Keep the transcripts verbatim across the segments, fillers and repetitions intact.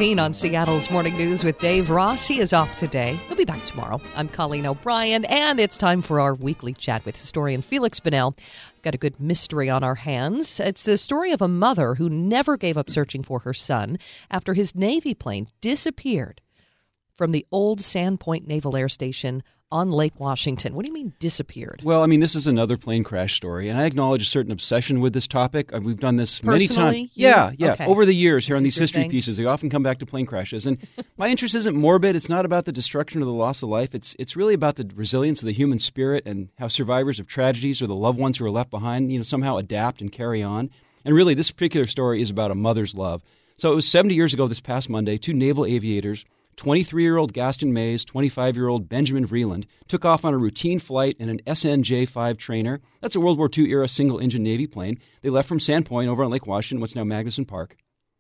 sixteen on Seattle's Morning News with Dave Ross. He is off today. He'll be back tomorrow. I'm Colleen O'Brien, and it's time for our weekly chat with historian Felix Bunnell. Got a good mystery on our hands. It's the story of a mother who never gave up searching for her son after his Navy plane disappeared from the old Sandpoint Naval Air Station on Lake Washington. What do you mean disappeared? Well, I mean, this is another plane crash story, and I acknowledge a certain obsession with this topic. Uh, We've done this Personally, many times. you? Yeah, yeah. Okay. Over the years here This on is these your history thing? pieces, they often come back to plane crashes. And my interest isn't morbid. It's not about the destruction or the loss of life. It's it's really about the resilience of the human spirit and how survivors of tragedies or the loved ones who are left behind, you know, somehow adapt and carry on. And really, this particular story is about a mother's love. So it was seventy years ago this past Monday, two naval aviators, twenty-three-year-old Gaston Mays, twenty-five-year-old Benjamin Vreeland, took off on a routine flight in an S N J five trainer. That's a World War Two era single-engine Navy plane. They left from Sandpoint over on Lake Washington, what's now Magnuson Park.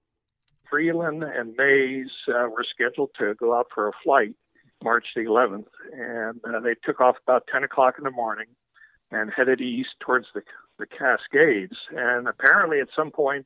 Vreeland and Mays uh, were scheduled to go out for a flight March the eleventh, and uh, they took off about ten o'clock in the morning and headed east towards the, the Cascades. And apparently at some point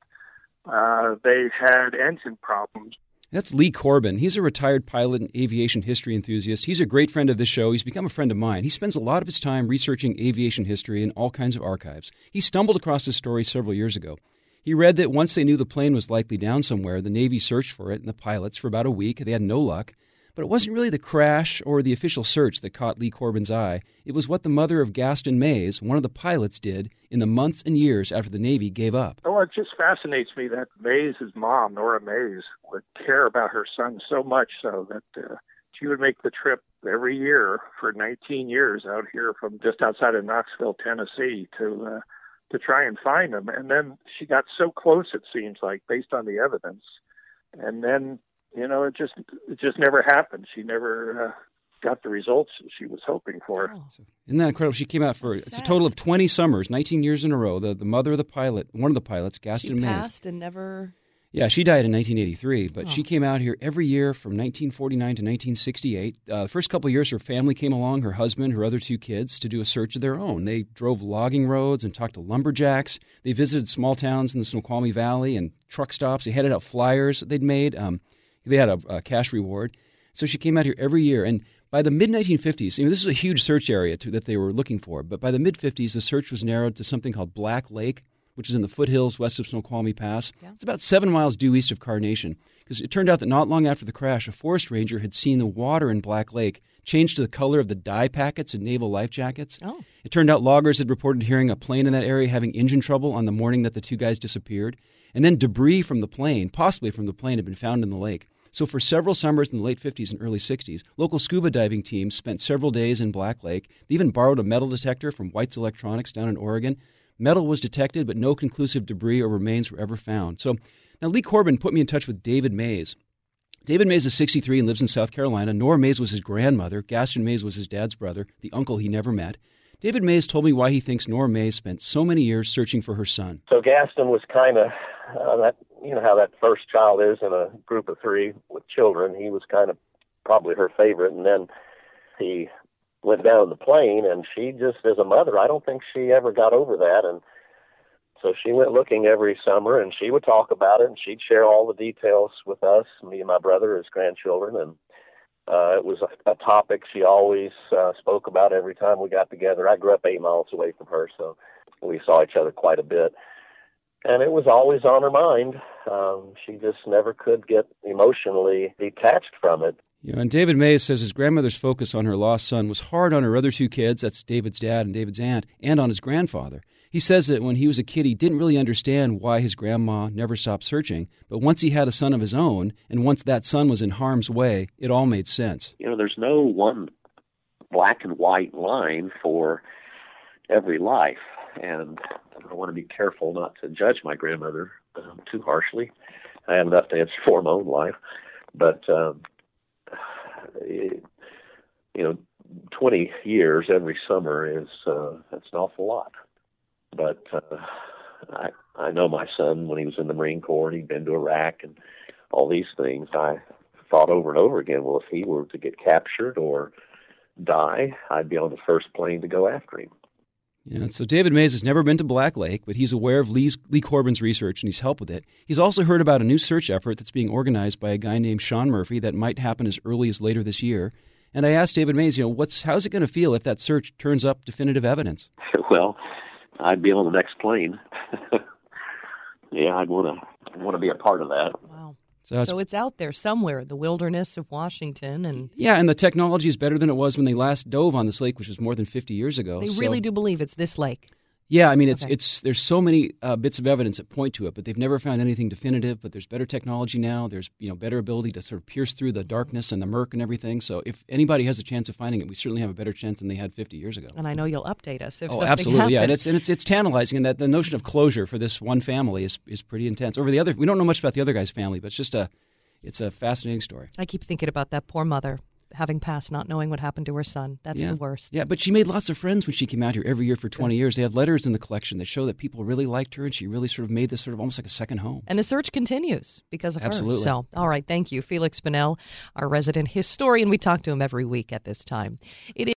uh, they had engine problems. That's Lee Corbin. He's a retired pilot and aviation history enthusiast. He's a great friend of this show. He's become a friend of mine. He spends a lot of his time researching aviation history in all kinds of archives. He stumbled across this story several years ago. He read that once they knew the plane was likely down somewhere, the Navy searched for it and the pilots for about a week. They had no luck. But it wasn't really the crash or the official search that caught Lee Corbin's eye. It was what the mother of Gaston Mays, one of the pilots, did in the months and years after the Navy gave up. Oh, it just fascinates me that Mays' mom, Nora Mays, would care about her son so much so that uh, she would make the trip every year for nineteen years out here from just outside of Knoxville, Tennessee, to uh, to try and find him. And then she got so close, it seems like, based on the evidence. And then, you know, it just it just never happened. She never uh, got the results she was hoping for. Oh. Isn't that incredible? She came out for, That's it's a sad. total of twenty summers, nineteen years in a row. The, the mother of the pilot, one of the pilots, She Gaston Mays. passed and never... Yeah, she died in nineteen eighty-three, but Oh. she came out here every year from nineteen forty-nine to nineteen sixty-eight. Uh, the first couple of years, her family came along, her husband, her other two kids, to do a search of their own. They drove logging roads and talked to lumberjacks. They visited small towns in the Snoqualmie Valley and truck stops. They handed out flyers they'd made. Um, they had a, a cash reward. So she came out here every year. And by the mid nineteen fifties, you know, this is a huge search area to, that they were looking for, but by the mid fifties, the search was narrowed to something called Black Lake, which is in the foothills west of Snoqualmie Pass. Yeah. It's about seven miles due east of Carnation, because it turned out that not long after the crash, a forest ranger had seen the water in Black Lake change to the color of the dye packets in naval life jackets. Oh. It turned out loggers had reported hearing a plane in that area having engine trouble on the morning that the two guys disappeared. And then debris from the plane, possibly from the plane, had been found in the lake. So for several summers in the late fifties and early sixties, local scuba diving teams spent several days in Black Lake. They even borrowed a metal detector from White's Electronics down in Oregon. Metal was detected, but no conclusive debris or remains were ever found. So now Lee Corbin put me in touch with David Mays. David Mays is sixty-three and lives in South Carolina. Nora Mays was his grandmother. Gaston Mays was his dad's brother, the uncle he never met. David Mays told me why he thinks Nora Mays spent so many years searching for her son. So Gaston was kind of, uh, that you know how that first child is in a group of three with children. He was kind of probably her favorite, and then he went down in the plane, and she just, as a mother, I don't think she ever got over that. And so she went looking every summer, and she would talk about it, and she'd share all the details with us, me and my brother as grandchildren. And uh, it was a, a topic she always uh, spoke about every time we got together. I grew up eight miles away from her, so we saw each other quite a bit. And it was always on her mind. Um, she just never could get emotionally detached from it. You know, and David Mays says his grandmother's focus on her lost son was hard on her other two kids, that's David's dad and David's aunt, and on his grandfather. He says that when he was a kid, he didn't really understand why his grandma never stopped searching. But once he had a son of his own, and once that son was in harm's way, it all made sense. You know, there's no one black and white line for every life. And I want to be careful not to judge my grandmother um, too harshly. I have enough to answer for my own life. But, um, it, you know, twenty years every summer is uh, that's an awful lot. But uh, I I know my son, when he was in the Marine Corps, and he'd been to Iraq and all these things, I thought over and over again, well, if he were to get captured or die, I'd be on the first plane to go after him. You know, so David Mays has never been to Black Lake, but he's aware of Lee's, Lee Corbin's research and he's helped with it. He's also heard about a new search effort that's being organized by a guy named Sean Murphy that might happen as early as later this year. And I asked David Mays, you know, what's how's it going to feel if that search turns up definitive evidence? Well, I'd be on the next plane. Yeah, I'd want to want to be a part of that. Wow. So it's, so it's out there somewhere, the wilderness of Washington. And yeah, and the technology is better than it was when they last dove on this lake, which was more than fifty years ago. They so, really do believe it's this lake. Yeah, I mean, it's Okay. it's there's so many uh, bits of evidence that point to it, but they've never found anything definitive. But there's better technology now. There's you know better ability to sort of pierce through the darkness and the murk and everything. So if anybody has a chance of finding it, we certainly have a better chance than they had fifty years ago. And I know you'll update us if Oh, something absolutely, happens. yeah, and it's and it's it's tantalizing, and that the notion of closure for this one family is is pretty intense. Over the other, we don't know much about the other guy's family, but it's just a it's a fascinating story. I keep thinking about that poor mother having passed, not knowing what happened to her son. That's Yeah. the worst. Yeah, but she made lots of friends when she came out here every year for twenty years. They have letters in the collection that show that people really liked her, and she really sort of made this sort of almost like a second home. And the search continues because of Absolutely. her. So, all right, thank you. Felix Bunnell, our resident historian. We talk to him every week at this time. It is